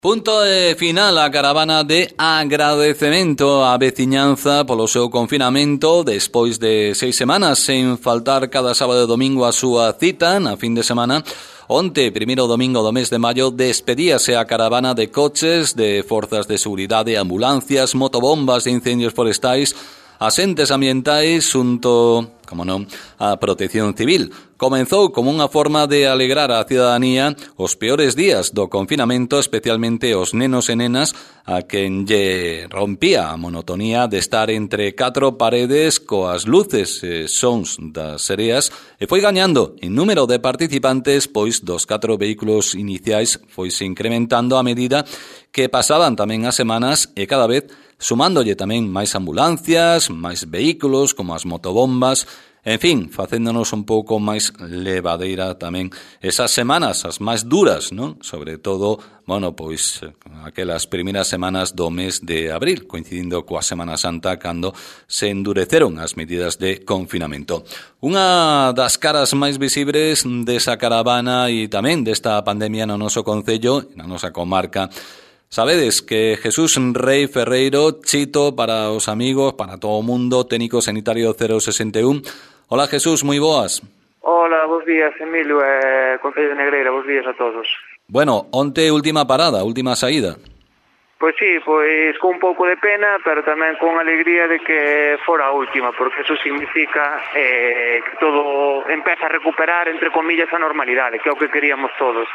Punto final a caravana de agradecemento á veciñanza polo seu confinamento despois de 6 semanas sen faltar cada sábado e domingo a súa cita na fin de semana. Onte, primeiro domingo do mes de maio, despedíase a caravana de coches, de forzas de seguridade, ambulancias, motobombas de incendios forestais, asentes ambientais xunto, como non, a Protección Civil. Comenzou como unha forma de alegrar a cidadanía os peores días do confinamento, especialmente os nenos e nenas a quen lle rompía a monotonía de estar entre 4 paredes coas luces e sons das sereas, e foi gañando en número de participantes, pois dos 4 vehículos iniciais foise incrementando a medida que pasaban tamén as semanas e cada vez sumándolle tamén máis ambulancias, máis vehículos como as motobombas, en fin, facéndonos un pouco máis levadeira tamén esas semanas, as máis duras, non? Sobre todo, bueno, pois aquelas primeiras semanas do mes de abril, coincidindo coa Semana Santa, cando se endureceron as medidas de confinamento. Unha das caras máis visibles desa caravana e tamén desta pandemia no noso concello, na nosa comarca. Sabedes que Jesús Rei Ferreiro, Chito para os amigos, para todo o mundo, técnico sanitario 061. Hola Jesús, moi boas. Hola, bos días Emilio Concello de Negreira, bos días a todos. Bueno, onte última parada, última saída. Pois sí, pois con un pouco de pena, pero tamén con alegría de que fora a última, porque eso significa que todo empeza a recuperar, entre comillas, a normalidade, que é o que queríamos todos.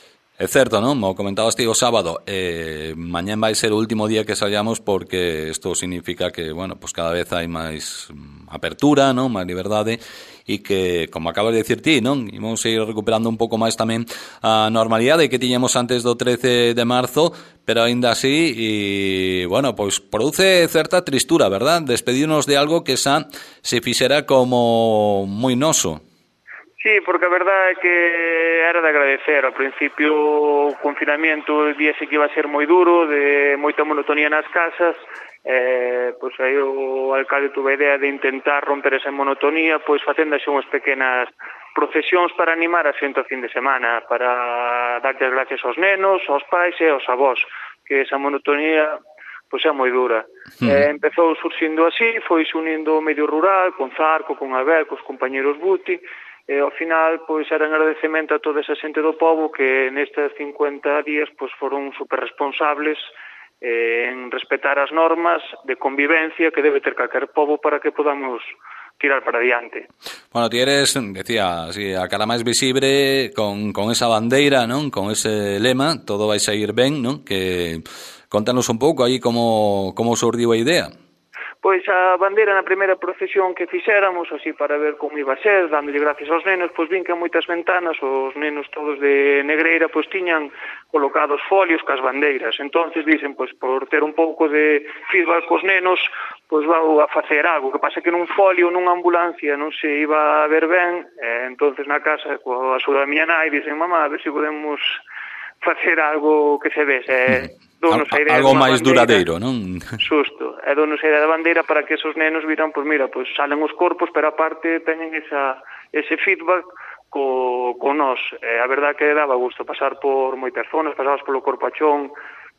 É certo, non? Mo comentabas ti o sábado, mañán vai ser o último día que sallamos porque isto significa que, bueno, pues cada vez hai máis apertura, non? Máis liberdade e que, como acabas de dicir ti, non? Imos ir recuperando un pouco máis tamén a normalidade que tiñamos antes do 13 de marzo, pero aínda así, e, bueno, pois produce certa tristura, verdad? Despedirnos de algo que xa se fixera como moi noso. Sí, porque a verdade é que era de agradecer. Ao principio o confinamento víase que iba a ser moi duro, de moita monotonía nas casas, pois aí o alcalde tuve a idea de intentar romper esa monotonía, pois facendo así unhas pequenas procesións para animar a xente ao fin de semana, para darlle as gracias aos nenos, aos pais e aos avós, que esa monotonía pois é moi dura. Empezou surxindo así, foi unindo o medio rural, con Zarco, con Abel, cos compañeros Buti, e ao final pois era un agradecemento a toda esa xente do pobo que nestes 50 días pois foron super responsables en respetar as normas de convivencia que debe ter calquer pobo para que podamos tirar para diante. Bueno, ti eres, decía, así, a cara máis visible con esa bandeira, non? Con ese lema, todo vai sair ben, non? Que contanos un pouco aí como surdiu a idea. Pois a bandeira na primeira procesión que fixéramos, así para ver como iba a ser, dándolle gracias aos nenos, pois vin que en moitas ventanas os nenos todos de Negreira pois tiñan colocados folios cas bandeiras. Entonces dicen, pois por ter un pouco de feedback cos nenos, pois vou a facer algo. Que pasa que nun folio, nunha ambulancia, non se iba a ver ben, entonces na casa, coa axuda da miña nai, dicen, mamá, a ver se podemos facer algo que se vese. Algo máis duradeiro, non? Xusto, e donos a idea da bandeira para que esos nenos viran, pois mira, pois salen os corpos, pero aparte teñen ese feedback co nós. A verdad que daba gusto pasar por moitas zonas, pasabas polo Corpachón,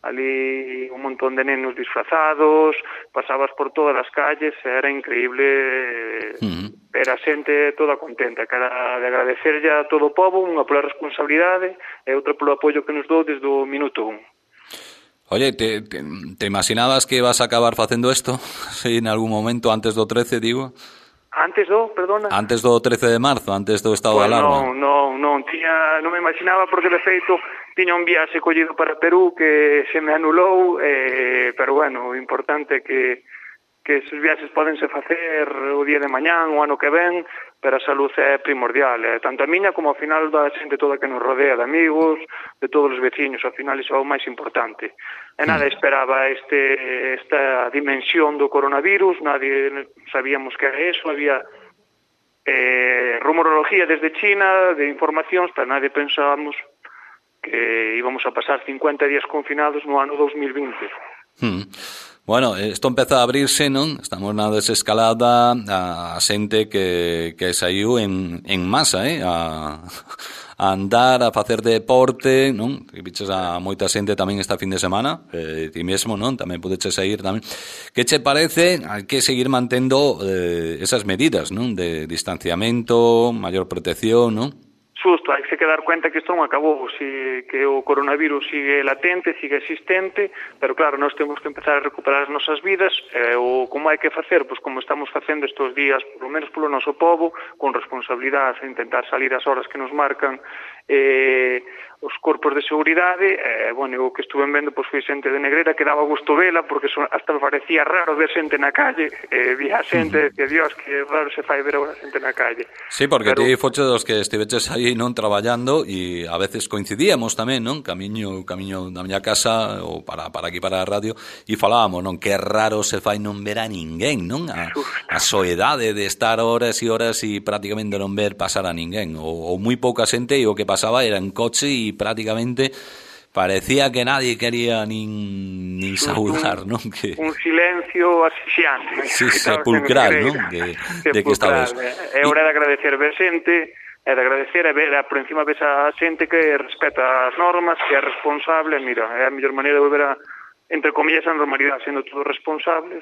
ali un montón de nenos disfrazados, pasabas por todas as calles, era increíble ver a xente toda contenta, que era de agradecerlle a todo o pobo, unha pola responsabilidade e outra polo apoio que nos dou desde o minuto 1. Oye, ¿te imaginabas que ibas a acabar facendo esto? Sí, en algún momento, antes do 13, digo. Antes do, perdona? Antes do 13 de marzo, antes do estado de alarma. Non me imaginaba porque de feito tiña un viaxe collido para Perú que se me anulou, pero bueno, o importante é que esos viaxes podense facer o día de mañán, o ano que ven, pero a salud é primordial, tanto a miña como ao final da xente toda que nos rodea, de amigos, de todos os veciños, ao final iso é o máis importante. E nada esperaba esta dimensión do coronavirus, nadie sabíamos que era eso, había rumorología desde China, de informacións, pero nadie pensábamos que íbamos a pasar 50 días confinados no ano 2020. Bueno, isto empeza a abrirse, non? Estamos na desescalada, a xente que saiu en masa, a a andar, a facer deporte, non? Que viches a moita xente tamén esta fin de semana, ti mesmo, non? Tamén podeches sair tamén. Que che parece? Hai que seguir mantendo esas medidas, non? De distanciamento, maior protección, non? Xusto, hai que se dar cuenta que isto non acabou, que o coronavirus sigue latente, sigue existente, pero claro, nós temos que empezar a recuperar as nosas vidas, como hai que facer? Pois como estamos facendo estes días, polo menos polo noso povo, con responsabilidade, intentar salir as horas que nos marcan os corpos de seguridade, o que estuve vendo pois foi xente de Negreira que daba gusto vela, porque hasta me parecía raro ver xente na calle, vía xente, decía, Dios, que raro se fai ver a xente na calle. Sí, porque ti foche dos que estiveches aí non traballando e a veces coincidíamos tamén, non? Camiño da miña casa ou para aquí para a radio e falábamos, non? Que raro se fai non ver a ninguén, non? A soedade de estar horas e horas e prácticamente non ver pasar a ninguén ou moi pouca xente e o que pasaba era en coche e prácticamente parecía que nadie quería nin saudar, non? Que un silencio asfixiante. Sí, sepulcral, non? De que estabas. É hora de agradecer ver xente, é de agradecer ver por encima ves a xente que respeta as normas, que é responsable, mira, é a mellor maneira de volver a, entre comillas, a normalidade, sendo todos responsables,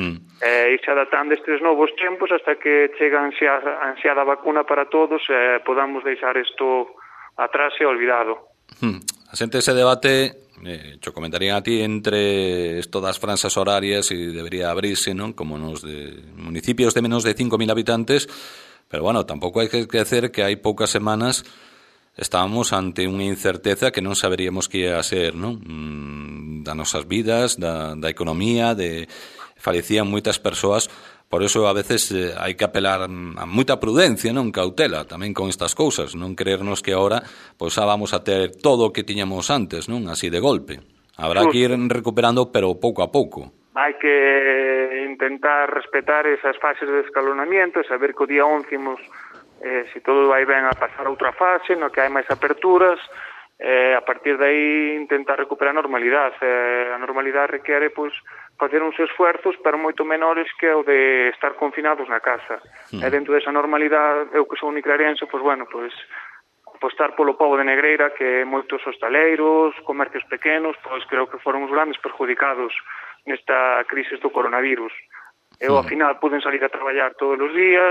e se adaptando estes novos tempos hasta que chega a ansiada vacuna para todos e podamos deixar isto atrás e olvidado. A xente ese debate, yo comentaría a ti entre esto das franxas horarias e debería abrirse, non? Como nos de municipios de menos de 5.000 habitantes, pero bueno, tampouco hai que esquecer que hai poucas semanas estábamos ante unha incerteza que non saberíamos que ia a ser, non? Das nosas vidas, da economía, falecían moitas persoas. Por eso a veces hai que apelar a moita prudencia, non? Cautela tamén con estas cousas, non creernos que agora pois vamos a ter todo o que tiñamos antes, non? Así de golpe. Habrá que ir recuperando, pero pouco a pouco. Hai que intentar respetar esas fases de escalonamiento, saber que o día 11 se todo vai ben a pasar a outra fase, no que hai máis aperturas, a partir de aí intentar recuperar a normalidade. A normalidade requere, pois, facer uns esfuerzos, pero moito menores que o de estar confinados na casa. E dentro desa normalidade, eu que sou uniclarense, pois, apostar polo pobo de Negreira, que moitos hostaleiros, comercios pequenos, pois creo que foron os grandes perjudicados nesta crise do coronavirus. Eu, ao final, puden salir a traballar todos os días,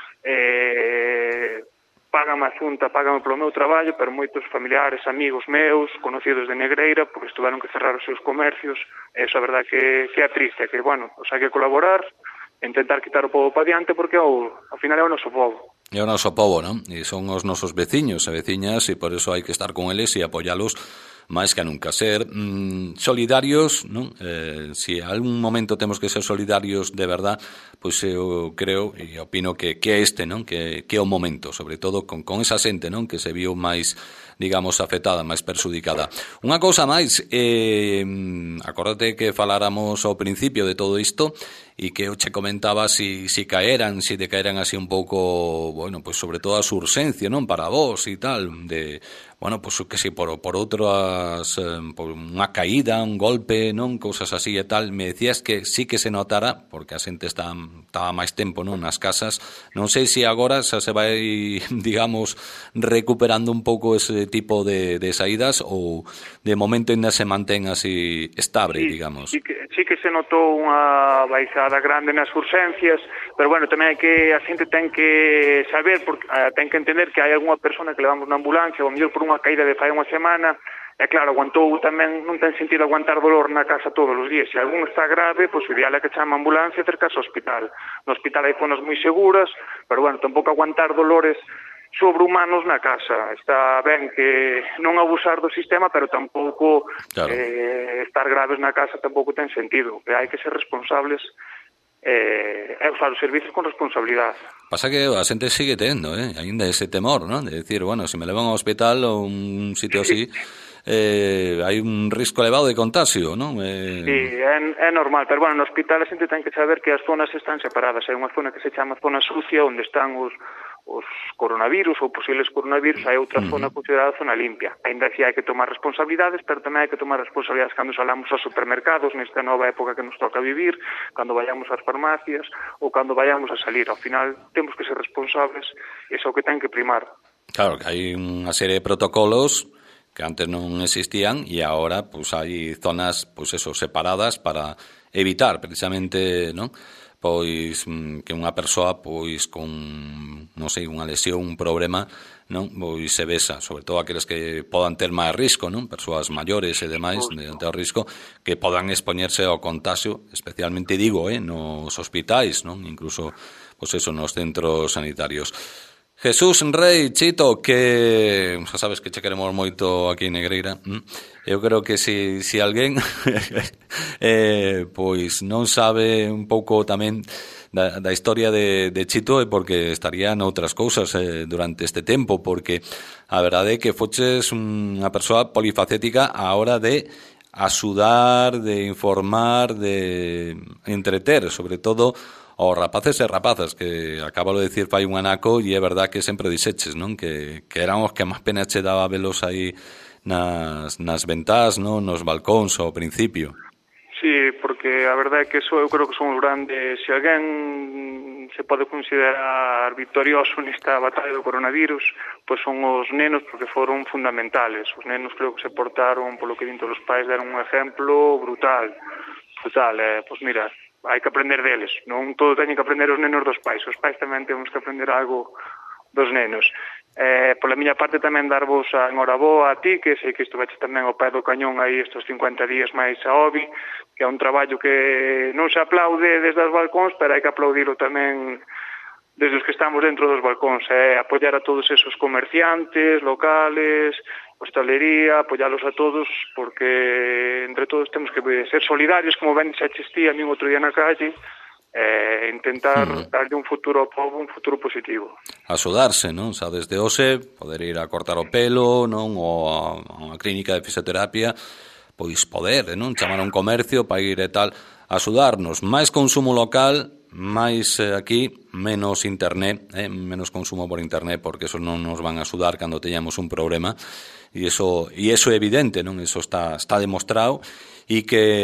págame a Xunta, págame polo meu traballo, pero moitos familiares, amigos meus, conocidos de Negreira, pois tuveron que cerrar os seus comercios, e iso a verdade que é triste, que, hai que colaborar, intentar quitar o povo para diante, porque ao final é o noso povo. É o noso povo, non? E son os nosos veciños e veciñas, e por eso hai que estar con eles e apoialos máis que nunca. Ser solidarios, non? Se algún momento temos que ser solidarios de verdad, pois eu creo e opino que é este, non? Que é o momento, sobre todo con esa xente, non? Que se viu máis, digamos, afectada, máis perxudicada. Unha cousa máis, acórdate que faláramos ao principio de todo isto e que eu che comentaba si decaeran así un pouco, bueno, pois sobre todo a súa urxencia, non? Para vos e tal, de, bueno, pois que si por outras, por unha caída, un golpe, non? Cousas así e tal, me decías que sí que se notara, porque a xente estaba máis tempo, non? Nas casas, non sei se agora xa se vai, digamos, recuperando un pouco ese tipo de saídas ou de momento ainda se mantén así estable, digamos. Sí que se notou unha baixada grande nas urxencias, pero bueno, tamén a xente ten que saber, ten que entender que hai algunha persona que levamos na ambulancia, ou mellor por unha caída de fai unha semana, e claro, aguantou tamén, non ten sentido aguantar dolor na casa todos os días. Se algún está grave, pois o ideal é que chame a ambulancia e cercase ao hospital. No hospital hai zonas moi seguras, pero bueno, tampouco aguantar dolores sobrehumanos na casa. Está ben que non abusar do sistema, pero tampouco estar graves na casa tampouco ten sentido. Hai que ser responsables e usar os servicios con responsabilidade. Pasa que a xente sigue tendo, ainda ese temor, non? De decir, bueno, se me levan ao hospital ou un sitio así, hai un risco elevado de contagio, non? Sí, é normal, pero bueno, no hospital a xente ten que saber que as zonas están separadas. Hai unha zona que se chama zona sucia, onde están os coronavirus ou posibles coronavirus, hai outra zona considerada zona limpia. Ainda así hai que tomar responsabilidades, pero tamén hai que tomar responsabilidades cando salamos aos supermercados nesta nova época que nos toca vivir, cando vayamos ás farmacias ou cando vayamos a salir. Ao final temos que ser responsables, e iso é o que ten que primar. Claro, que hai unha serie de protocolos que antes non existían e agora pues hai zonas pues eso separadas para evitar precisamente, non? Pois que unha persoa pois con non sei, unha lesión, un problema, non? Pois se vesa, sobre todo aqueles que podan ter máis risco, non? Persoas maiores e demais de alto risco que podan expoñerse ao contagio, especialmente digo, nos hospitais, non? Incluso pois eso nos centros sanitarios. Jesús Rei, Chito, que xa sabes que che queremos moito aquí en Negreira. Eu creo que si alguén pois non sabe un pouco tamén da historia de Chito é porque estaría noutras cousas durante este tempo, porque a verdade é que foches unha persoa polifacética á hora de axudar, de informar, de entreter, sobre todo os rapaces e rapazas, que acabalo de dicir fai un anaco e é verdad que sempre dixeches, non? Que eran os que máis pena che daba velos aí nas ventás, non? Nos balcóns ao principio. Sí, porque a verdade é que eso eu creo que son os grandes. Se alguén se pode considerar victorioso nesta batalla do coronavirus, pois son os nenos, porque foron fundamentales. Os nenos creo que se portaron, polo que dinto os pais, deron un exemplo brutal. Pois mira, hai que aprender deles. Non todo teñen que aprender os nenos dos pais. Os pais tamén temos que aprender algo dos nenos. Pola miña parte tamén darvos a enhoraboa a ti, que sei que estuveche tamén ao pé do cañón aí estes 50 días máis a OBI, que é un traballo que non se aplaude desde os balcóns, pero hai que aplaudilo tamén desde os que estamos dentro dos balcóns, apoiar a todos esos comerciantes locales, hostalería, apoialos a todos, porque entre todos temos que ser solidarios, como ben dixeches ti a min outro día na calle, intentar darle un futuro ao povo, un futuro positivo. Axudarse, non? Xa desde hoxe, poder ir a cortar o pelo, non? Ou a unha clínica de fisioterapia, pois poder, non? Chamar a un comercio para ir e tal, axudarnos. Máis consumo local, máis aquí, menos internet, menos consumo por internet, porque eso non nos van a axudar cando teñamos un problema, e eso é evidente, non? Eso está demostrado, e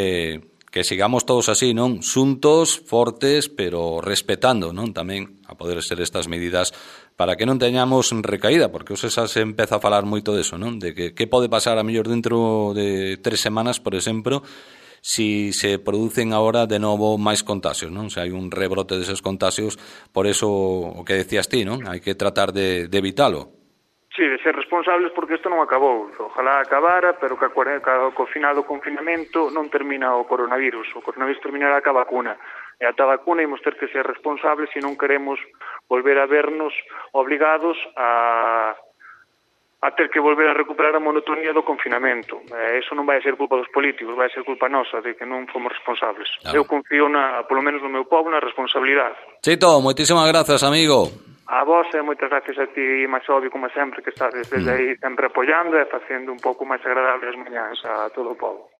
que sigamos todos así, non? Xuntos, fortes, pero respetando, non? Tamén a poder ser estas medidas para que non teñamos recaída, porque hoxe xa se empeza a falar moito deso, non? De que pode pasar a mellor dentro de 3 semanas, por exemplo, si se producen agora de novo máis contagios, non? Se hai un rebrote deses contagios, por eso o que decías ti, non? Hai que tratar de evitalo. Sí, de ser responsables, porque isto non acabou. Ojalá acabara, pero que co final do confinamento non termina o coronavirus. O coronavirus terminará ca vacuna. E ata a vacuna imos ter que ser responsables se non queremos volver a vernos obligados a ter que volver a recuperar a monotonía do confinamento. Eso non vai a ser culpa dos políticos, vai a ser culpa nosa de que non fomos responsables. Claro. Eu confío, polo menos no meu povo, na responsabilidade. Chito, moitísimas grazas, amigo. A vos e moitas gracias a ti, máis obvio, como sempre, que estás desde aí sempre apoiando e facendo un pouco máis agradable as mañáns a todo o povo.